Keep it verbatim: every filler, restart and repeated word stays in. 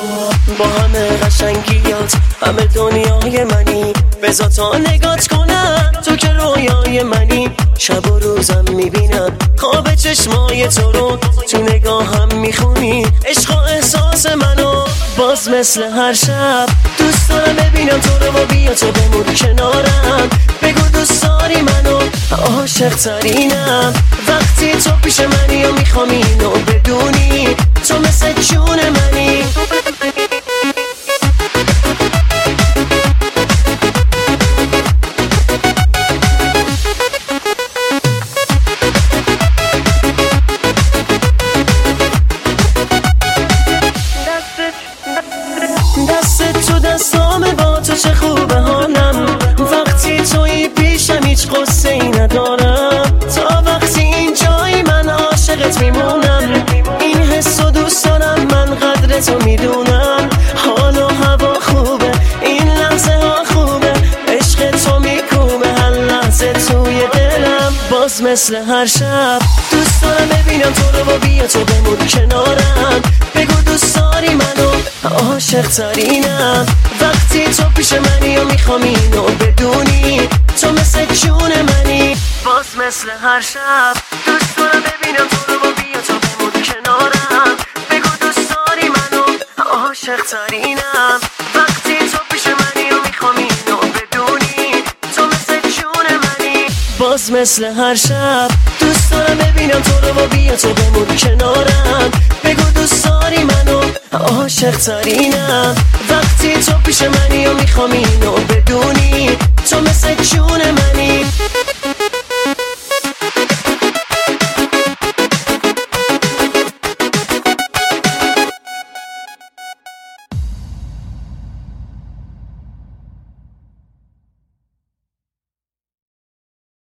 با همه قشنگیات همه دنیای منی، بذار تا نگات کنم تو که رویای منی. شب و روزم میبینم خواب چشمای تو رو، تو نگاهم میخونی عشق و احساس منو. باز مثل هر شب دوست دارم ببینم تو رو و بیا تو بمون کنارم. بگو دوست داری منو، عاشق ترینم وقتی تو پیش منی و میخوام اینو بدونی تو مثل جون منی. دست تو دستامه با تو چه خوبه حالم، وقتی توی پیشم هیچ قصه ای ندارم. تا وقتی اینجایی من عاشقت میمونم، این حس و دوست دارم من قدر تو میدونم. حال و هوا خوبه این لحظه ها خوبه، عشق تو میکوبه هر لحظه توی دلم. باز مثل هر شب دوست دارم ببینم تو رو و بیا تو بمون کنارم. بگو دوست داری منو، عاشق ترینم وقتی تو پیش منی و میخوام اینو بدونی تو مثل جون منی. باز مثل هر شب دوست دارم ببینم تو رو و بیا تو بمون کنارم. بگو دوست داری منو، عاشق ترینم وقتی تو پیش منی و میخوام اینو بدونی تو مثل جون منی. باز مثل هر شب دوست دارم ببینم تو رو و بیا تو بمون کنارم. بگو دوست داری منو، عاشق ترینم وقتی تو پیش منی و میخوام اینو بدونی تو مثل جون من.